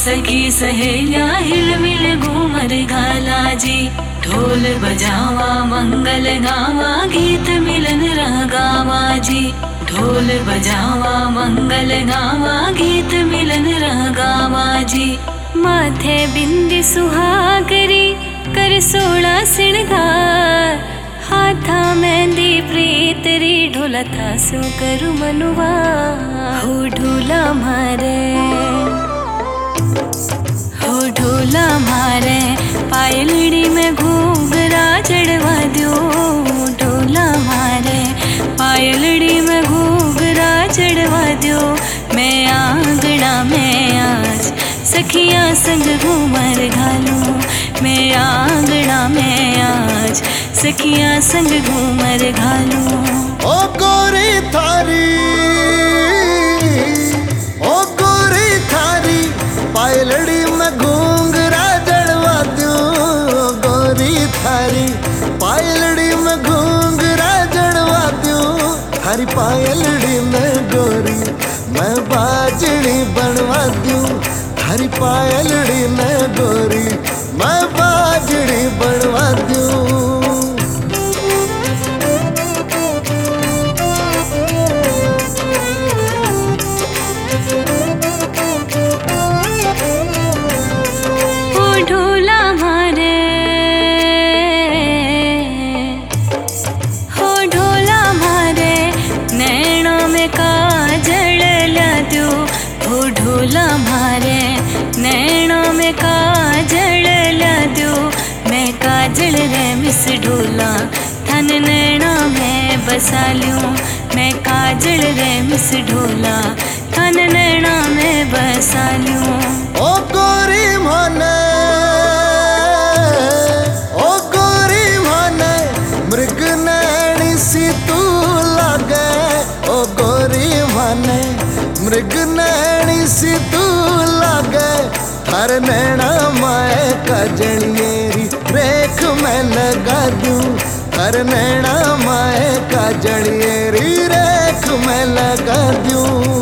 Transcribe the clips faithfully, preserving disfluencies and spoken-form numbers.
सखी सहेलिया हिल मिल घूमर घाला जी। ढोल बजावा मंगल गावा गीत मिलन रह गावा जी। ढोल बजावा मंगल गावा गीत मिलन रह गावा जी। माथे बिंदी सुहागरी कर सोला सिणगार, हाथा मेहंदी प्रीतरी ढोला था सो करू मनुआ। हो ढोला मारे हो ढोला मारे पायलड़ी में घूंघरा चढ़वा दो। ढोला मारे पायलड़ी में घूंघरा चढ़वा दो। मैं आंगना में आज सखियां संग घूमर घालूं। मैं आंगना में आज सखियां संग घूमर घालूं। ओ गोरी थारी ओ गोरी थारी पायलड़ी में घूंघरा जड़वा दूं। गोरी थारी पायलड़ी में घूंघरा जड़वा दूं। थारी पायलड़ी में गोरी मैं बाजड़ी बनवा दूं। थारी पायलड़ी में गोरी मैं बाजड़ी बनवा दूं। ढोला मारे हो ढोला मारे नैना में काजल ला दो। हो ढोला मारे नैना में काजल ला दो। मैं काजल रे मिस ढोला थन नैना में बसा लूं। मैं काजल रे मिस ढोला थन नैना में बसा लूं। ओ गोरी माने ओ गोरी माने मृग नैनी सी तू लागे। ओ गोरी माने मृग नैनी सी तू लागे। हर नैना माए काजलियेरी रेख मैं लगा दूं। हर नैना माए काजलियेरी रेख मैं लगा दूं।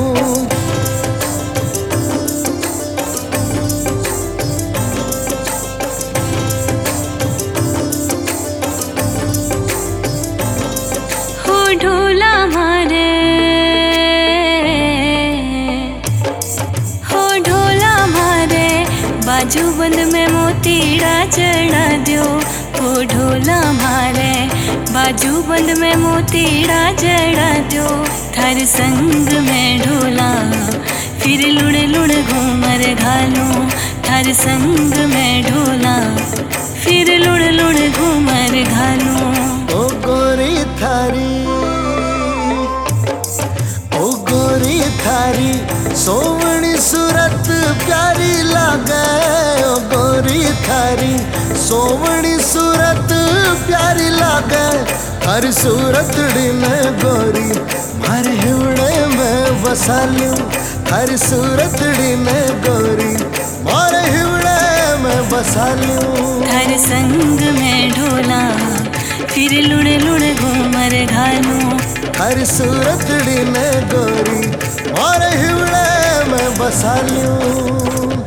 ढोला मारे हो ढोला मारे बाजू बंद में मोतीड़ा चढ़ा दो। हो ढोला मारे बाजू बंद में मोतीड़ा चढ़ा दो। थार संग में ढोला फिर लुड़ लुड़ घूमर घालूं। थार संग में ढोला फिर लुड़ लुड़ घूमर घालूं। ओ गोरी थारी ओ गोरी थारी सोवणी सूरत प्यारी लागे। ओ गोरी थारी सोवणी सूरत प्यारी लागे। हर सूरतड़ी में गोरी मारे हिवड़े में बसा लूं। हर सूरतड़ी में गोरी मारे हिवड़े में बसा लूं। हर संग में ढोला फिर लुड़ लुड़ घूमर घालूं। हर सूरतड़ी में गोरी और हिवड़े में बसा लूं।